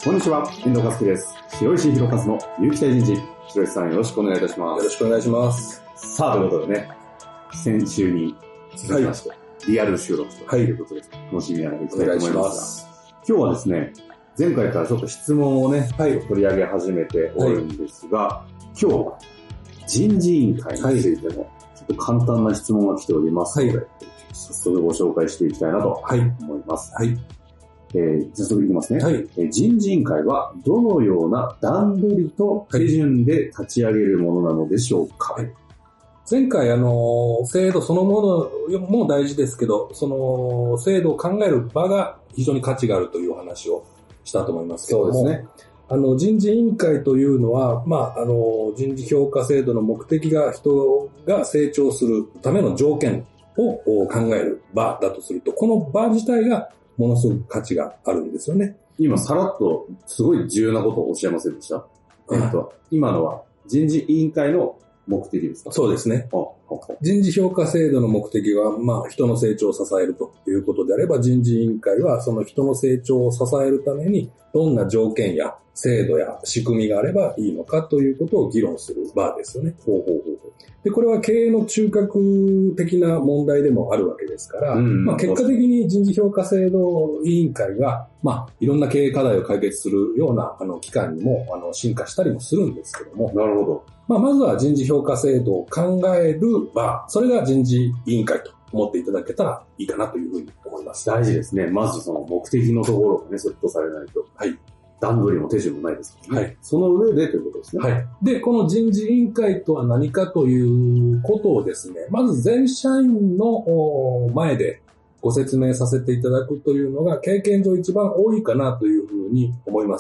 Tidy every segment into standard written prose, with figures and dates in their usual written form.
こんにちは、遠藤和樹です。白石弘和の有機体人事。白石さんよろしくお願いいたします。 よろしくお願いします。 さあ、ということでね、先週に続きまして、リアル収録ということで、楽しみながらいきたいと思いますが、今日はですね、前回からちょっと質問をね、取り上げ始めておるんですが、今日は人事委員会についてのちょっと簡単な質問が来ておりますので、早速ご紹介していきたいなと思います。早速いきますね、人事委員会はどのような段取りと手順で立ち上げるものなのでしょうか。 前回制度そのものも大事ですけど、その制度を考える場が非常に価値があるというお話をしたと思いますけども、そうですね。人事委員会というのは、人事評価制度の目的が人が成長するための条件を考える場だとすると、この場自体がものすごく価値があるんですよね。 今さらっとすごい重要なことをおっしゃいませんでした？今のは人事委員会の目的ですか？ そうですね。人事評価制度の目的は、人の成長を支えるということであれば、人事委員会はその人の成長を支えるためにどんな条件や制度や仕組みがあればいいのかということを議論する場ですよね。で、これは経営の中核的な問題でもあるわけですから、結果的に人事評価制度委員会が、いろんな経営課題を解決するような機関にも進化したりもするんですけども。 なるほど。 まずは人事評価制度を考える場、それが人事委員会と思っていただけたらいいかなというふうに思います。 大事ですね。まずその目的のところがね、セットされないと。段取りも手順もないですからね。その上でということですね。 で、この人事委員会とは何かということをですね、まず全社員の前でご説明させていただくというのが経験上一番多いかなというふうに思います。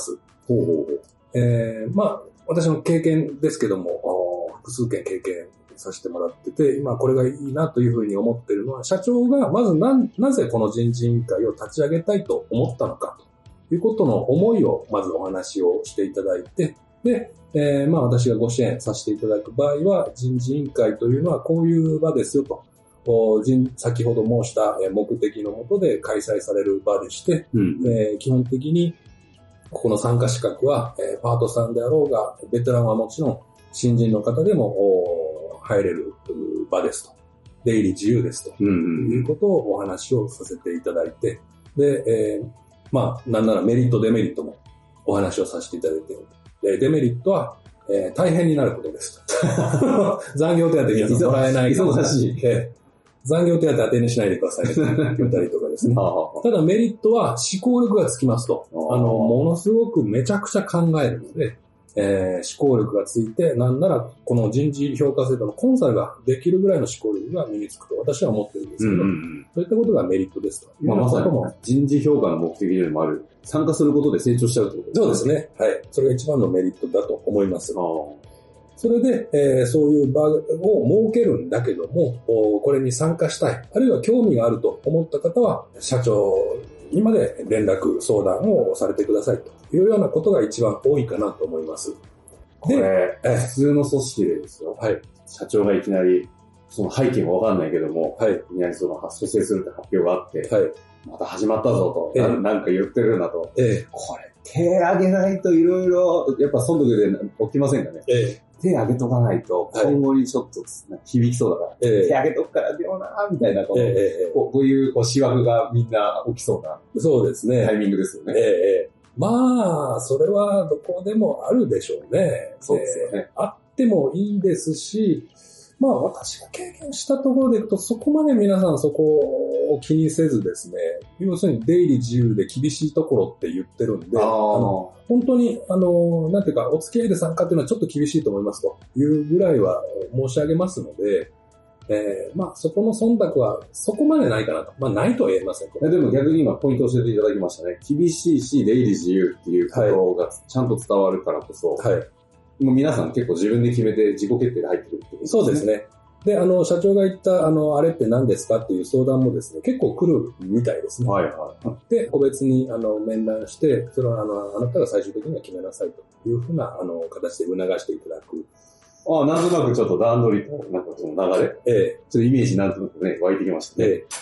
私の経験ですけども、複数件経験させてもらってて、今これがいいなというふうに思っているのは、社長がまずなぜこの人事委員会を立ち上げたいと思ったのかということの思いをまずお話をしていただいて、で、私がご支援させていただく場合は、人事委員会というのはこういう場ですよと、先ほど申した目的のもとで開催される場でして、基本的にここの参加資格は、パートさんであろうが、ベテランはもちろん、新人の方でも入れる場ですと。出入り自由ですと。いうことをお話をさせていただいて、で、なんならメリット、デメリットもお話をさせていただいている。デメリットは、大変になることですと。残業手当皆さんもらえないから。 忙しい。 残業手当当てにしないでくださいね。言ったりとかですね。ただメリットは思考力がつきますと。ものすごくめちゃくちゃ考えるので、思考力がついて、なんならこの人事評価制度のコンサルができるぐらいの思考力が身につくと私は思ってるんですけど、そういったことがメリットですと。 まさに人事評価の目的でもある。参加することで成長しちゃうってことですね。 そうですね。それが一番のメリットだと思います。それで、そういう場を設けるんだけども、これに参加したい、あるいは興味があると思った方は、社長にまで連絡、相談をされてくださいというようなことが一番多いかなと思います。 これ、普通の組織でですよ。社長がいきなり、その背景もわかんないけども、いきなりその蘇生するって発表があって、また始まったぞと、なんか言ってるなと、これ、手挙げないといろいろ、やっぱ損得で起きませんかね。手挙げとかないと、今後にちょっと響きそうだから、手挙げとくからでもなみたいな、こういう思惑がみんな起きそうな、 そうですね。 タイミングですよね。 それはどこでもあるでしょうね。 そうですよね。 あってもいいですし、私が経験したところでいくと、そこまで皆さんそこを気にせずですね、要するに出入り自由で厳しいところって言ってるんで、本当に、なんていうか、お付き合いで参加っていうのはちょっと厳しいと思いますというぐらいは申し上げますので、そこの忖度はそこまでないかなと。ないとは言えませんけど。 でも逆に今ポイントを教えていただきましたね。厳しいし、出入り自由っていうことがちゃんと伝わるからこそ、もう皆さん結構自分で決めて自己決定で入ってくるってことですね。 そうですね。で、社長が言った、あれって何ですかっていう相談もですね、結構来るみたいですね。で、個別に、面談して、それは、あなたが最終的には決めなさいというふうな、形で促していただく。 なんとなくちょっと段取りと、なんかその流れちょっとイメージなんとなくね、湧いてきましたね。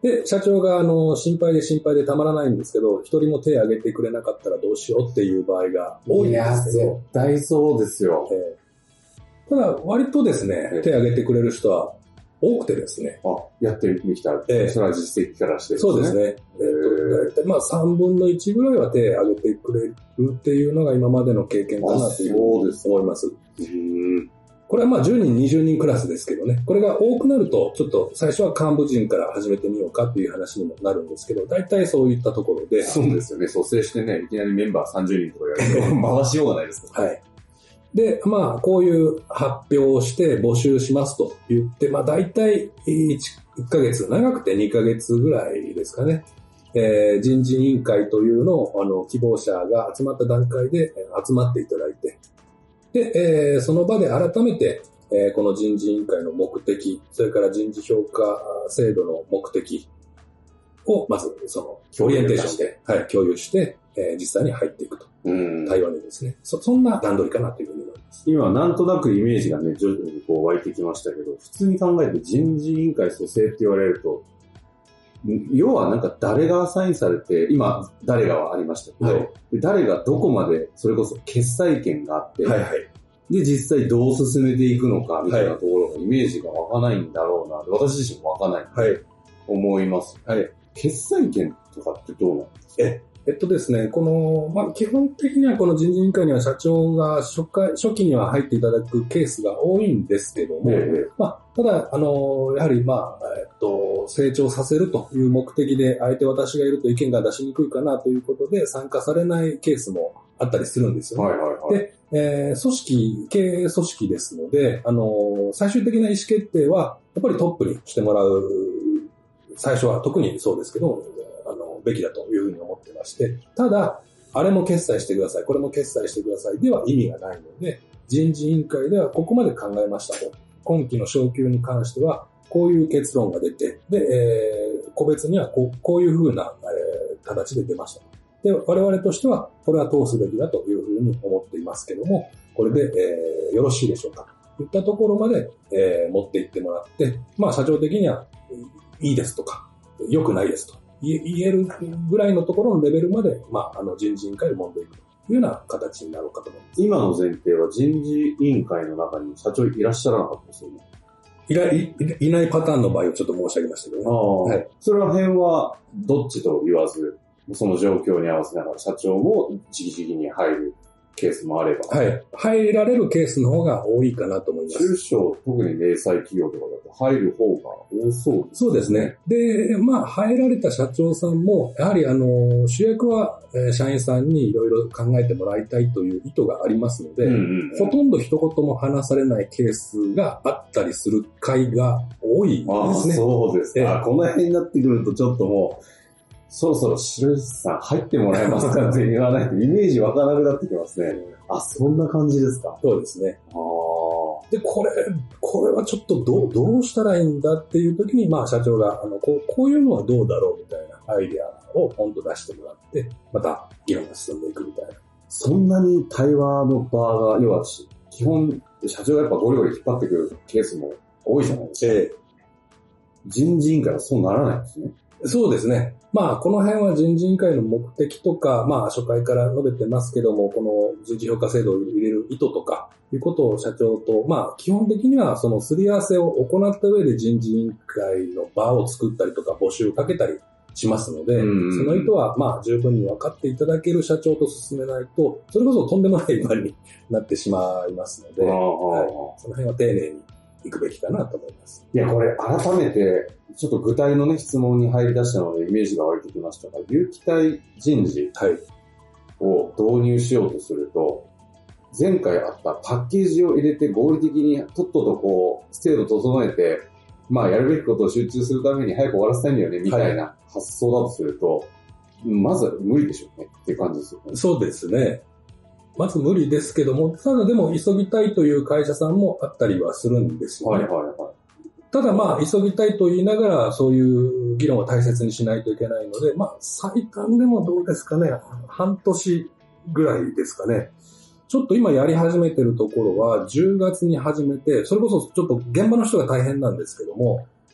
で、社長が心配でたまらないんですけど、一人も手を挙げてくれなかったらどうしようっていう場合が多いんですけど。 絶対そうですよ。 ただ、割とですね、手を挙げてくれる人は多くてですね。 やってみきた。それは実績からしてですね。そうですね。大体3分の1ぐらいは手を挙げてくれるっていうのが今までの経験かなというふうに思います。これは10人、20人クラスですけどね。これが多くなると、ちょっと最初は幹部陣から始めてみようかっていう話にもなるんですけど、大体そういったところで。 そうですよね。蘇生してね、いきなりメンバー30人とかやると回しようがないですから。 はい。で、こういう発表をして募集しますと言って、大体1ヶ月、長くて2ヶ月ぐらいですかね。人事委員会というのを、希望者が集まった段階で集まっていただいて、で、その場で改めて、この人事委員会の目的、それから人事評価制度の目的を、まず、オリエンテーションして、共有して、実際に入っていくと。対話にですね。そんな段取りかなというふうに思います。 今、なんとなくイメージがね、徐々に湧いてきましたけど、普通に考えて人事委員会蘇生って言われると、要は誰がアサインされて、今、誰がはありましたけど、誰がどこまで、それこそ決裁権があって、で、実際どう進めていくのか、みたいなところがイメージが湧かないんだろうな、私自身も湧かないと思います。決裁権とかってどうなんですか？ ですね、基本的にはこの人事委員会には社長が初期には入っていただくケースが多いんですけども、ただ、やはり、成長させるという目的で、相手私がいると意見が出しにくいかなということで、参加されないケースもあったりするんですよね。で、経営組織ですので、最終的な意思決定は、やっぱりトップにしてもらう、最初は特にそうですけど、べきだというふうに思ってまして、ただ、あれも決裁してください、これも決裁してくださいでは意味がないので、人事委員会ではここまで考えましたと。今期の昇給に関しては、こういう結論が出て、で、個別にはこういうふうな、形で出ました。で、我々としては、これは通すべきだというふうに思っていますけども、これで、よろしいでしょうかといったところまで、持っていってもらって、社長的には、いいですとか、良くないですと。言えるぐらいのところのレベルまで、人事委員会で揉んでいくというような形になろうかと思います。 今の前提は人事委員会の中に社長いらっしゃらなかったですよね。 いないパターンの場合をちょっと申し上げましたけどね。 それら辺はどっちと言わず、その状況に合わせながら社長も直々に入るケースもあれば。 入られるケースの方が多いかなと思います。 中小、特に零細企業とかだと入る方が多そうですね。 そうですね。で、入られた社長さんも、やはり主役は社員さんにいろいろ考えてもらいたいという意図がありますので、ほとんど一言も話されないケースがあったりする回が多いですね。 そうですか。この辺になってくるとちょっともう、そろそろ白石さん入ってもらえますかって言わないとイメージ湧かなくなってきますね。そんな感じですか。 そうですね。で、これはちょっとどうしたらいいんだっていう時に、社長が、こういうのはどうだろうみたいなアイデアをポンと出してもらって、また議論が進んでいくみたいな。 そんなに対話の場が、要は、基本、社長がやっぱゴリゴリ引っ張ってくるケースも多いじゃないですか。人事委員会はそうならないんですね。 そうですね。この辺は人事委員会の目的とか、初回から述べてますけども、この人事評価制度を入れる意図とか、いうことを社長と、基本的にはそのすり合わせを行った上で人事委員会の場を作ったりとか、募集をかけたりしますので、その意図は十分に分かっていただける社長と進めないと、それこそとんでもない場になってしまいますので、その辺は丁寧に行くべきかなと思います。 いや、これ改めて、ちょっと具体のね、質問に入り出したのでイメージが湧いてきましたが、有期待人事を導入しようとすると、前回あったパッケージを入れて合理的にとっとと制度整えて、やるべきことを集中するために早く終わらせたいんだよね、みたいな発想だとすると、まず無理でしょうね、っていう感じですよね。 そうですね。まず無理ですけども、ただでも急ぎたいという会社さんもあったりはするんですよね。ただ急ぎたいと言いながらそういう議論を大切にしないといけないので、最短でもどうですかね、半年ぐらいですかね。ちょっと今やり始めてるところは10月に始めて、それこそちょっと現場の人が大変なんですけども、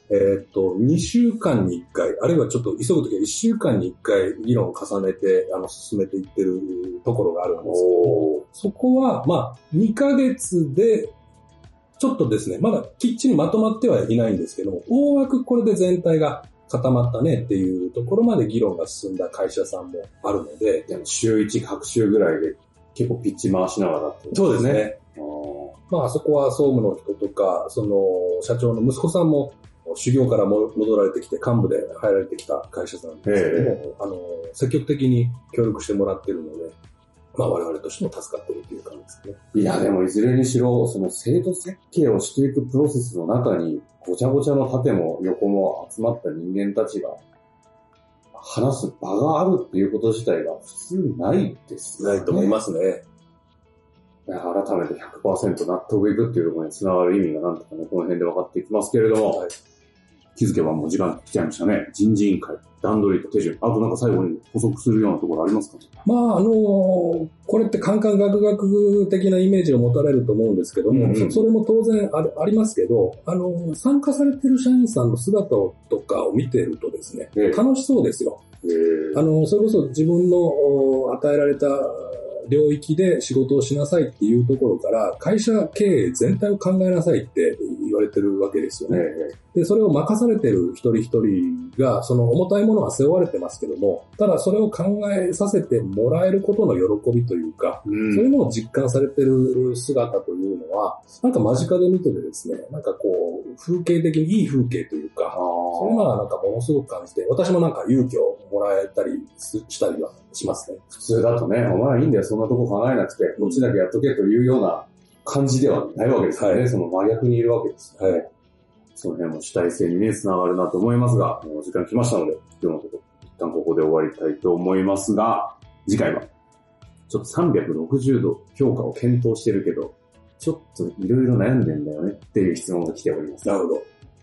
2週間に1回、あるいはちょっと急ぐときは1週間に1回議論を重ねて、進めていってるところがあるんですけど、そこは、2ヶ月で、ちょっとですね、まだきっちりまとまってはいないんですけども、大枠これで全体が固まったねっていうところまで議論が進んだ会社さんもあるので、 でも週1、各週ぐらいで結構ピッチ回しながらってそうですね。そこは総務の人とか、社長の息子さんも修行から戻られてきて、幹部で入られてきた会社さんですけども、積極的に協力してもらってるので、我々としても助かってるっていう感じですね。 いや、でもいずれにしろ、制度設計をしていくプロセスの中に、ごちゃごちゃの縦も横も集まった人間たちが、話す場があるっていうこと自体が普通ないですね。 ないと思いますね。 改めて 100% 納得いくっていうところにつながる意味がなんとかね、この辺で分かっていきますけれども、気づけばもう時間来ちゃいましたね。人事委員会、段取りと手順。あとなんか最後に補足するようなところありますか？ これってカンカンガクガク的なイメージを持たれると思うんですけども、それも当然ありますけど、参加されてる社員さんの姿とかを見てるとですね、楽しそうですよ。それこそ自分の与えられた領域で仕事をしなさいっていうところから、会社経営全体を考えなさいって言われてるわけですよね。で、それを任されてる一人一人が、その重たいものは背負われてますけども、ただそれを考えさせてもらえることの喜びというか、そういうのを実感されてる姿というのは、なんか間近で見ててですね、なんか風景的にいい風景というか、そういうのはなんかものすごく感じて、私もなんか勇気をもらえたりしたりはしますね。 普通だとね、お前はいいんだよ、そんなとこ考えなくて、こっちだけやっとけというような感じではないわけですよね。その真逆にいるわけです。その辺も主体性にね、つながるなと思いますが、もう時間来ましたので、今日のところ、一旦ここで終わりたいと思いますが、次回は、ちょっと360度評価を検討してるけど、ちょっといろいろ悩んでんだよねっていう質問が来ております。 なるほど。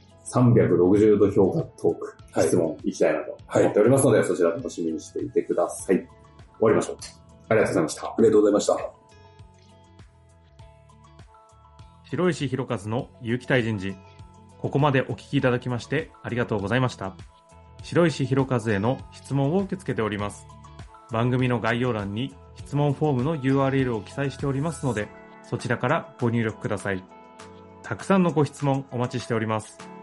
360度評価トーク、質問いきたいなと思っておりますので、そちら楽しみにしていてください。終わりましょう。ありがとうございました。 ありがとうございました。 白石弘和の有機体人事。ここまでお聞きいただきましてありがとうございました。白石弘和への質問を受け付けております。番組の概要欄に質問フォームの URL を記載しておりますので、そちらからご入力ください。たくさんのご質問お待ちしております。